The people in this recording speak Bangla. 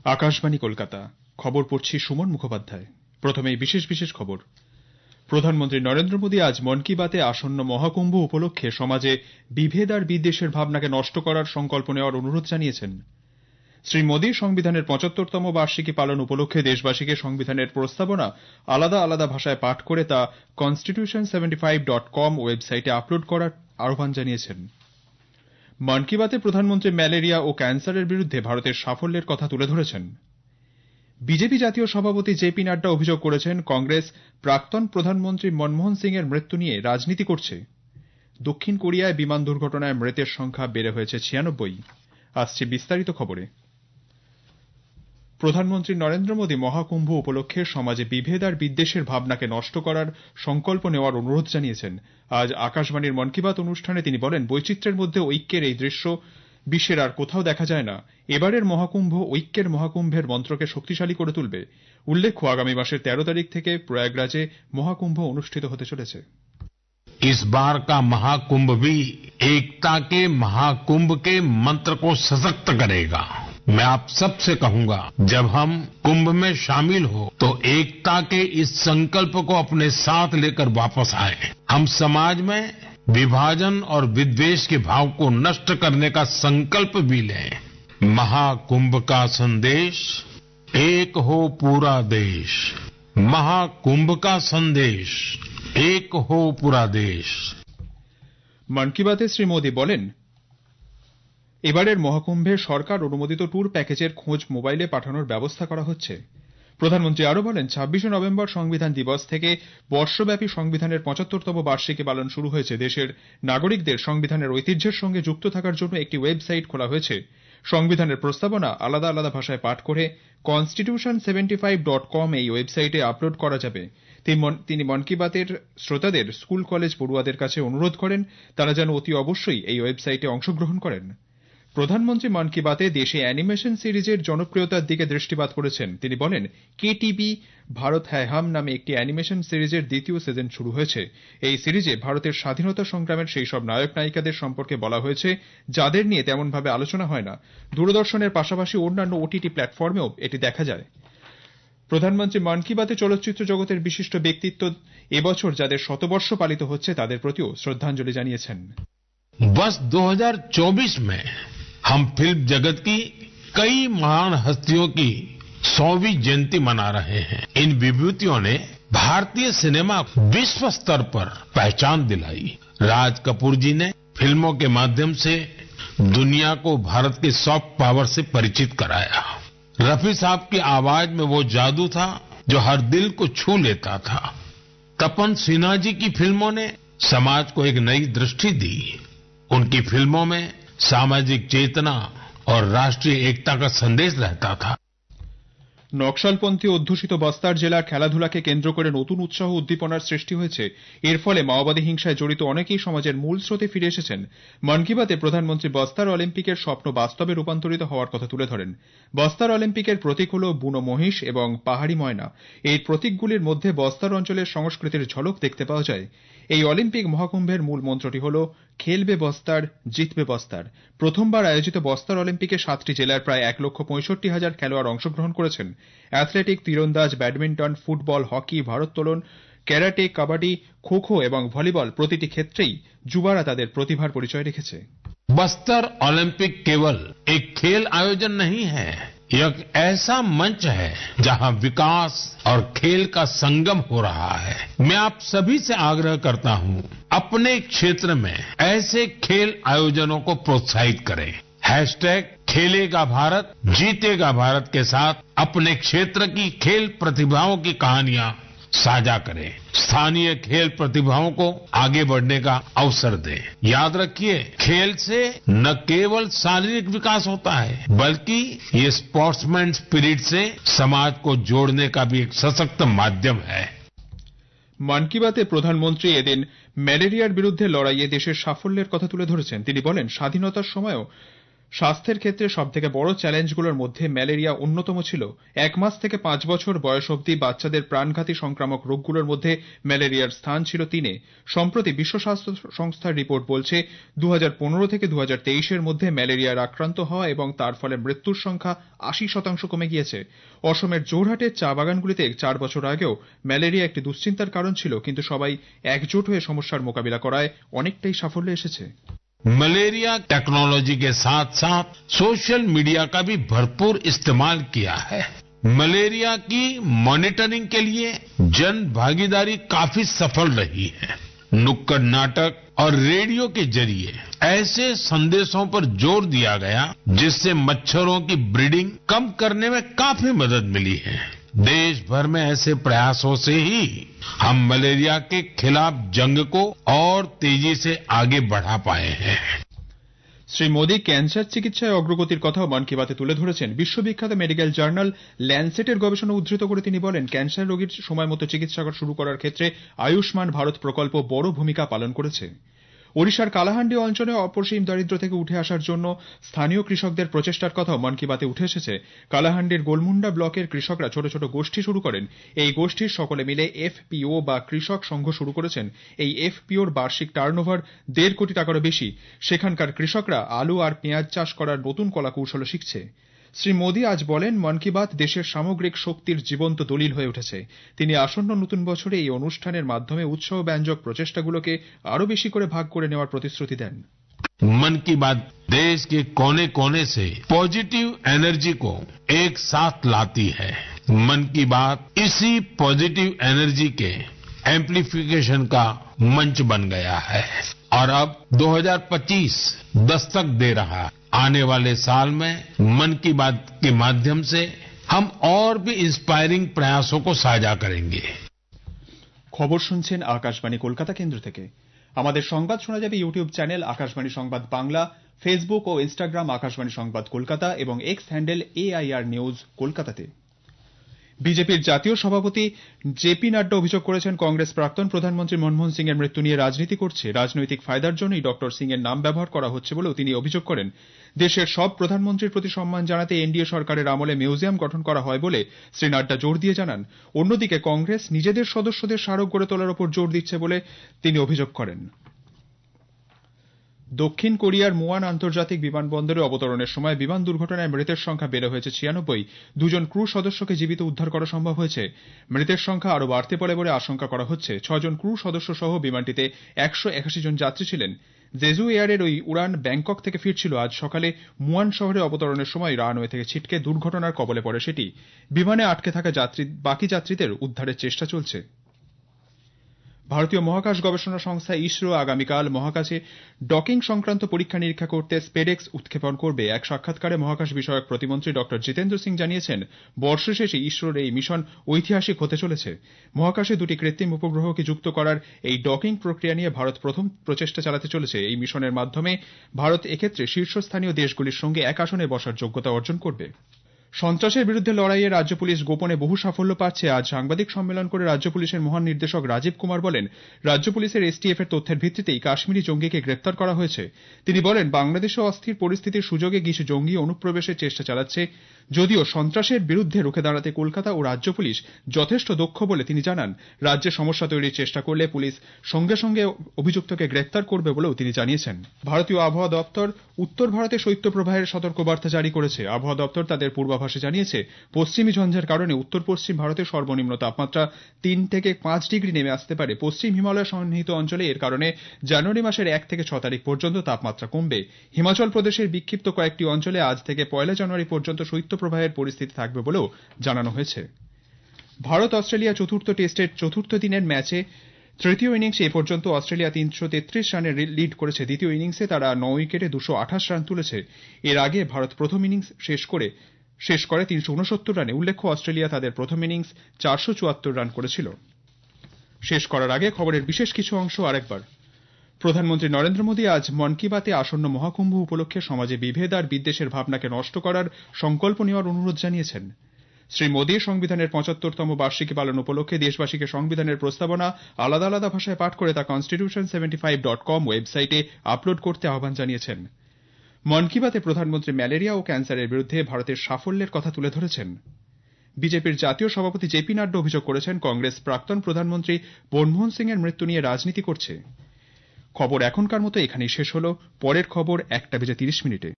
আকাশবাণী কলকাতা। খবর পড়ছি সুমন মুখোপাধ্যায়। প্রথমেই বিশেষ বিশেষ খবর। প্রধানমন্ত্রী নরেন্দ্র মোদী আজ মন কি বাতে আসন্ন মহাকুম্ভ উপলক্ষে সমাজে বিভেদ আর বিদ্বেষের ভাবনাকে নষ্ট করার সংকল্প নেওয়ার অনুরোধ জানিয়েছেন। শ্রী মোদী সংবিধানের ৭৫তম বার্ষিকী পালন উপলক্ষে দেশবাসীকে সংবিধানের প্রস্তাবনা আলাদা আলাদা ভাষায় পাঠ করে তা constitution75.com ওয়েবসাইটে আপলোড করার আহ্বান জানিয়েছেন। মন কি বাতে প্রধানমন্ত্রী ম্যালেরিয়া ও ক্যান্সারের বিরুদ্ধে ভারতের সাফল্যের কথা তুলে ধরেছেন। বিজেপি জাতীয় সভাপতি জেপি নাড্ডা অভিযোগ করেছেন, কংগ্রেস প্রাক্তন প্রধানমন্ত্রী মনমোহন সিং এর মৃত্যু নিয়ে রাজনীতি করছে। দক্ষিণ কোরিয়ায় বিমান দুর্ঘটনায় মৃতের সংখ্যা বেড়ে হয়েছে ৯৬। আসছে বিস্তারিত খবরে। প্রধানমন্ত্রী নরেন্দ্র মোদী মহাকুম্ভ উপলক্ষে সমাজে বিভেদ আর বিদ্বেষের ভাবনাকে নষ্ট করার সংকল্প নেওয়ার অনুরোধ জানিয়েছেন। আজ আকাশবাণীর মন কি বাত অনুষ্ঠানে তিনি বলেন, বৈচিত্র্যের মধ্যে ঐক্যের এই দৃশ্য বিশ্বের আর কোথাও দেখা যায় না। এবারের মহাকুম্ভ ঐক্যের মহাকুম্ভের মন্ত্রকে শক্তিশালী করে তুলবে। উল্লেখ্য, আগামী মাসের ১৩ তারিখ থেকে প্রয়াগরাজে মহাকুম্ভ অনুষ্ঠিত হতে চলেছে। इस बार का महाकुंभ भी एकता के महाकुंभ के मंत्र को सशक्त करेगा। मैं आप सबसे कहूंगा, जब हम कुंभ में शामिल हो तो एकता के इस संकल्प को अपने साथ लेकर वापस आए। हम समाज में विभाजन और विद्वेष के भाव को नष्ट करने का संकल्प भी लें। महाकुंभ का संदेश, एक हो पूरा देश। महाकुंभ का संदेश, एक हो पूरा देश। মন কি বাতে শ্রী মোদী বলেন, এবারের মহাকুম্ভে সরকার অনুমোদিত ট্যুর প্যাকেজের খোঁজ মোবাইলে পাঠানোর ব্যবস্থা করা হচ্ছে। প্রধানমন্ত্রী আরো বলেন, ২৬শে নভেম্বর সংবিধান দিবস থেকে বর্ষব্যাপী সংবিধানের ৭৫তম বার্ষিকী পালন শুরু হয়েছে। দেশের নাগরিকদের সংবিধানের ঐতিহ্যের সঙ্গে যুক্ত থাকার জন্য একটি ওয়েবসাইট খোলা হয়েছে। সংবিধানের প্রস্তাবনা আলাদা আলাদা ভাষায় পাঠ করে constitution75.com এই ওয়েবসাইটে আপলোড করা যাবে। তিনি মন কি বাতের শ্রোতাদের স্কুল কলেজ পড়ুয়াদের কাছে অনুরোধ করেন, তারা যেন অতি অবশ্যই এই ওয়েবসাইটে অংশগ্রহণ করেন। প্রধানমন্ত্রী মন কি বাতে দেশে অ্যানিমেশন সিরিজের জনপ্রিয়তার দিকে দৃষ্টিপাত করেছেন। তিনি বলেন, কেটিভি ভারত হ্যায় হাম নামে একটি অ্যানিমেশন সিরিজের দ্বিতীয় সিজন শুরু হয়েছে। এই সিরিজে ভারতের স্বাধীনতা সংগ্রামের সেই সব নায়ক নায়িকাদের সম্পর্কে বলা হয়েছে যাদের নিয়ে তেমনভাবে আলোচনা হয় না। দূরদর্শনের পাশাপাশি অন্যান্য ওটিটি প্ল্যাটফর্মেও এটি দেখা যায়। প্রধানমন্ত্রী মন কি বাতে চলচ্চিত্র জগতের বিশিষ্ট ব্যক্তিত্ব এবছর যাদের শতবর্ষ পালিত হচ্ছে তাদের প্রতিও শ্রদ্ধাঞ্জলি জানিয়েছেন। वर्ष 2024 में हम फिल्म जगत की कई महान हस्तियों की 100वीं जयंती मना रहे हैं। इन विभूतियों ने भारतीय सिनेमा विश्व स्तर पर पहचान दिलाई। राज कपूर जी ने फिल्मों के माध्यम से दुनिया को भारत के सॉफ्ट पावर से परिचित कराया। रफी साहब की आवाज में वो जादू था जो हर दिल को छू लेता था। तपन सिन्हा जी की फिल्मों ने समाज को एक नई दृष्टि दी। उनकी फिल्मों में सामाजिक चेतना और राष्ट्रीय एकता का संदेश रहता था। নকশালপন্থী অধ্যুষিত বস্তার জেলার খেলাধুলাকে কেন্দ্র করে নতুন উৎসাহ উদ্দীপনার সৃষ্টি হয়েছে। এর ফলে মাওবাদী হিংসায় জড়িত অনেকেই সমাজের মূল স্রোতে ফিরে এসেছেন। মন কি বাতে প্রধানমন্ত্রী বস্তার অলিম্পিকের স্বপ্ন বাস্তবে রূপান্তরিত হওয়ার কথা তুলে ধরেন। বস্তার অলিম্পিকের প্রতীক হল বুনো মহিষ এবং পাহাড়ি ময়না। এই প্রতীকগুলির মধ্যে বস্তার অঞ্চলের সংস্কৃতির ঝলক দেখতে পাওয়া যায়। এই অলিম্পিক মহাকুম্ভের মূল মন্ত্রটি হল খেলবে বস্তার, জিতবে বস্তার। প্রথমবার আয়োজিত বস্তার অলিম্পিকে ৭টি জেলার প্রায় ১,৬৫,০০০ খেলোয়াড় অংশগ্রহণ করেছেন। অ্যাথলেটিক, তীরন্দাজ, ব্যাডমিন্টন, ফুটবল, হকি, ভারোত্তোলন, ক্যারাটে, কাবাডি, খো খো এবং ভলিবল প্রতিটি ক্ষেত্রেই যুবারা তাদের প্রতিভার পরিচয় রেখেছে। बस्तर ओलंपिक केवल एक खेल आयोजन नहीं है, यह एक ऐसा मंच है जहां विकास और खेल का संगम हो रहा है। मैं आप सभी से आग्रह करता हूं, अपने क्षेत्र में ऐसे खेल आयोजनों को प्रोत्साहित करें। हैशटैग खेलेगा भारत, जीतेगा भारत के साथ अपने क्षेत्र की खेल प्रतिभाओं की कहानियां साझा करें। स्थानीय खेल प्रतिभाओं को आगे बढ़ने का अवसर दें। याद रखिए, खेल से न केवल शारीरिक विकास होता है, बल्कि ये स्पोर्ट्समैन स्पिरिट से समाज को जोड़ने का भी एक सशक्त माध्यम है। মন কি বাতে প্রধানমন্ত্রী এদিন ম্যালেরিয়ার বিরুদ্ধে লড়াইয়ে দেশের সাফল্যের কথা তুলে ধরেছেন। তিনি বলেন, স্বাধীনতার সময়ও স্বাস্থ্যের ক্ষেত্রে সবথেকে বড় চ্যালেঞ্জগুলোর মধ্যে ম্যালেরিয়া অন্যতম ছিল। 1 মাস থেকে 5 বছর বয়স অবধি বাচ্চাদের প্রাণঘাতী সংক্রামক রোগগুলোর মধ্যে ম্যালেরিয়ার স্থান ছিল 3-এ। সম্প্রতি বিশ্ব স্বাস্থ্য সংস্থার রিপোর্ট বলছে 2015 থেকে 2023 এর মধ্যে ম্যালেরিয়ার আক্রান্ত হওয়া এবং তার ফলে মৃত্যুর সংখ্যা 80% কমে গিয়েছে। অসমের জোরহাটের চা বাগানগুলিতে 4 বছর আগেও ম্যালেরিয়া একটি দুশ্চিন্তার কারণ ছিল, কিন্তু সবাই একজোট হয়ে সমস্যার মোকাবিলা করায় অনেকটাই সাফল্য এসেছে। मलेरिया टेक्नोलॉजी के साथ साथ सोशल मीडिया का भी भरपूर इस्तेमाल किया है। मलेरिया की मॉनिटरिंग के लिए जन भागीदारी काफी सफल रही है। नुक्कड़ नाटक और रेडियो के जरिए ऐसे संदेशों पर जोर दिया गया जिससे मच्छरों की ब्रीडिंग कम करने में काफी मदद मिली है। देश भर में ऐसे प्रयासों से ही हम मलेरिया के खिलाफ जंग को और तेजी से आगे बढ़ा पाए हैं। শ্রী মোদী ক্যান্সার চিকিৎসায় অগ্রগতির কথাও মন কি বাতে তুলে ধরেছেন। বিশ্ববিখ্যাত মেডিকেল জার্নাল ল্যান্সেটের গবেষণা উদ্ধৃত করে তিনি বলেন, ক্যান্সার রোগীর সময় মতো চিকিৎসা শুরু করার ক্ষেত্রে আয়ুষ্মান ভারত প্রকল্প বড় ভূমিকা পালন করেছে। ওড়িশার কালাহান্ডি অঞ্চলে অপরিসীম দারিদ্র্য থেকে উঠে আসার জন্য স্থানীয় কৃষকদের প্রচেষ্টার কথাও মন কি বাতে উঠে এসেছে। কালাহান্ডির গোলমুন্ডা ব্লকের কৃষকরা ছোট ছোট গোষ্ঠী শুরু করেন। এই গোষ্ঠীর সকলে মিলে এফপিও বা কৃষক সংঘ শুরু করেছেন। এই এফপিওর বার্ষিক টার্নওভার 1.5 কোটি টাকারও বেশি। সেখানকার কৃষকরা আলু আর পেঁয়াজ চাষ করার নতুন কলা কৌশল শিখছে। শ্রী মোদী আজ বলেন, মন কি বাত দেশের সামগ্রিক শক্তির জীবন্ত দলিল হয়ে উঠেছে। তিনি আসন্ন নতুন বছরে এই অনুষ্ঠানের মাধ্যমে উৎসাহব্যঞ্জক প্রচেষ্টাগুলোকে আরো বেশি করে ভাগ করে নেওয়ার প্রতিশ্রুতি দেন। मन की बात देश के कोने कोने से पॉजिटिव एनर्जी को एक साथ लाती है। मन की बात इसी पॉजिटिव एनर्जी के एम्प्लीफिकेशन का मंच बन गया है और अब 2025 दस्तक दे रहा है। आने वाले साल में मन की बात के माध्यम से हम और भी इंस्पायरिंग प्रयासों को साझा करेंगे। খবর শুনছেন আকাশবাণী কলকাতা কেন্দ্র থেকে। আমাদের সংবাদ শোনা যাবে ইউটিউব চ্যানেল আকাশবাণী সংবাদ বাংলা, ফেসবুক ও ইনস্টাগ্রাম আকাশবাণী সংবাদ কলকাতা এবং এক্স হ্যান্ডেল AIR নিউজ কলকাতাতে। বিজেপির জাতীয় সভাপতি জেপি নাড্ডা অভিযোগ করেছেন, কংগ্রেস প্রাক্তন প্রধানমন্ত্রী মনমোহন সিং এর মৃত্যু নিয়ে রাজনীতি করছে। রাজনৈতিক ফায়দার জন্যই ডক্টর সিং এর নাম ব্যবহার করা হচ্ছে বলেও তিনি অভিযোগ করেন। দেশের সব প্রধানমন্ত্রীর প্রতি সম্মান জানাতে এনডিএ সরকারের আমলে মিউজিয়াম গঠন করা হয় বলে শ্রী নাড্ডা জোর দিয়ে জানান। অন্যদিকে কংগ্রেস নিজেদের সদস্যদের স্মারক গড়ে তোলার উপর জোর দিচ্ছে বলে তিনি অভিযোগ করেন। দক্ষিণ কোরিয়ার মুয়ান আন্তর্জাতিক বিমানবন্দরে অবতরণের সময় বিমান দুর্ঘটনায় মৃতের সংখ্যা বেড়ে হয়েছে 96। 2 ক্রু সদস্যকে জীবিত উদ্ধার করা সম্ভব হয়েছে। মৃতের সংখ্যা আরো বাড়তে পারে বলে আশঙ্কা করা হচ্ছে। 6 ক্রু সদস্য সহ বিমানটিতে 181 জন যাত্রী ছিলেন। জেজু এয়ারের ওই উড়ান ব্যাংকক থেকে ফিরছিল। আজ সকালে মুয়ান শহরে অবতরণের সময় রানওয়ে থেকে ছিটকে দুর্ঘটনার কবলে পড়ে সেটি। বিমানে আটকে থাকা বাকি যাত্রীদের উদ্ধারের চেষ্টা চলছে। ভারতীয় মহাকাশ গবেষণা সংস্থা ইসরো আগামীকাল মহাকাশে ডকিং সংক্রান্ত পরীক্ষা নিরীক্ষা করতে স্পেডেক্স উৎক্ষেপণ করবে। এক সাক্ষাৎকারে মহাকাশ বিষয়ক প্রতিমন্ত্রী ডক্টর জিতেন্দ্র সিং জানিয়েছেন, বর্ষ শেষে ইসরোর এই মিশন ঐতিহাসিক হতে চলেছে। মহাকাশে 2টি কৃত্রিম উপগ্রহকে যুক্ত করার এই ডকিং প্রক্রিয়া নিয়ে ভারত প্রথম প্রচেষ্টা চালাতে চলেছে। এই মিশনের মাধ্যমে ভারত এক্ষেত্রে শীর্ষস্থানীয় দেশগুলির সঙ্গে এক আসনে বসার যোগ্যতা অর্জন করবে। সন্ত্রাসের বিরুদ্ধে লড়াইয়ে রাজ্য পুলিশ গোপনে বহু সাফল্য পাচ্ছে। আজ সাংবাদিক সম্মেলন করে রাজ্য পুলিশের মহান নির্দেশক রাজীব কুমার বলেন, রাজ্য পুলিশের STF এর তথ্যের ভিত্তিতেই কাশ্মীরি জঙ্গিকে গ্রেপ্তার করা হয়েছে। তিনি বলেন, বাংলাদেশে অস্থির পরিস্থিতির সুযোগে কিছু জঙ্গি অনুপ্রবেশের চেষ্টা চালাচ্ছে। যদিও সন্ত্রাসের বিরুদ্ধে রুখে দাঁড়াতে কলকাতা ও রাজ্য পুলিশ যথেষ্ট দক্ষ বলে তিনি জানান। রাজ্যে সমস্যা তৈরির চেষ্টা করলে পুলিশ সঙ্গে সঙ্গে অভিযুক্তকে গ্রেপ্তার করবে বলেও তিনি জানিয়েছেন। ভারতীয় আবহাওয়া দপ্তর উত্তর ভারতে শৈত্যপ্রবাহের সতর্কবার্তা জারি করেছে। আবহাওয়া দপ্তর তাদের পূর্বাভাসে জানিয়েছে, পশ্চিমী ঝঞ্ঝার কারণে উত্তর পশ্চিম ভারতে সর্বনিম্ন তাপমাত্রা 3 থেকে 5 ডিগ্রি নেমে আসতে পারে। পশ্চিম হিমালয় সন্নিহিত অঞ্চলে এর কারণে জানুয়ারি মাসের 1 থেকে 6 তারিখ পর্যন্ত তাপমাত্রা কমবে। হিমাচল প্রদেশের বিক্ষিপ্ত কয়েকটি অঞ্চলে আজ থেকে 1 জানুয়ারি পর্যন্ত শৈত্যপ্রবাহের পরিস্থিতি থাকবে বলেও জানানো হয়েছে। ভারত অস্ট্রেলিয়া চতুর্থ টেস্টের চতুর্থ দিনের ম্যাচে তৃতীয় ইনিংসে এ পর্যন্ত অস্ট্রেলিয়া 333 রানে লিড করেছে। দ্বিতীয় ইনিংসে তারা 9 উইকেটে 228 রান তুলেছে। এর আগে ভারত প্রথম ইনিংস শেষ করে 369 রানে। উল্লেখ্য, অস্ট্রেলিয়া তাদের প্রথম ইনিংস 474 রান করেছিল। শেষ করার আগে খবরের বিশেষ কিছু অংশ আরেকবার। প্রধানমন্ত্রী নরেন্দ্র মোদী আজ মন কি বাতে আসন্ন মহাকুম্ভ উপলক্ষে সমাজে বিভেদ আর বিদ্বেষের ভাবনাকে নষ্ট করার সংকল্প নেওয়ার অনুরোধ জানিয়েছেন। শ্রী মোদী সংবিধানের 75তম বার্ষিকী পালন উপলক্ষে দেশবাসীকে সংবিধানের প্রস্তাবনা আলাদা আলাদা ভাষায় পাঠ করে তা constitution75.com ওয়েবসাইটে আপলোড করতে আহ্বান জানিয়েছেন। মন কি বাতে প্রধানমন্ত্রী ম্যালেরিয়া ও ক্যান্সারের বিরুদ্ধে ভারতের সাফল্যের কথা তুলে ধরেছেন। বিজেপির জাতীয় সভাপতি জেপি নাড্ডা অভিযোগ করেছেন কংগ্রেস প্রাক্তন প্রধানমন্ত্রী মনমোহন সিং এর মৃত্যু নিয়ে রাজনীতি করছে। খবর এখনকার মতো এখানেই শেষ হলো। পরের খবর 1টা বেজে 30 মিনিটে।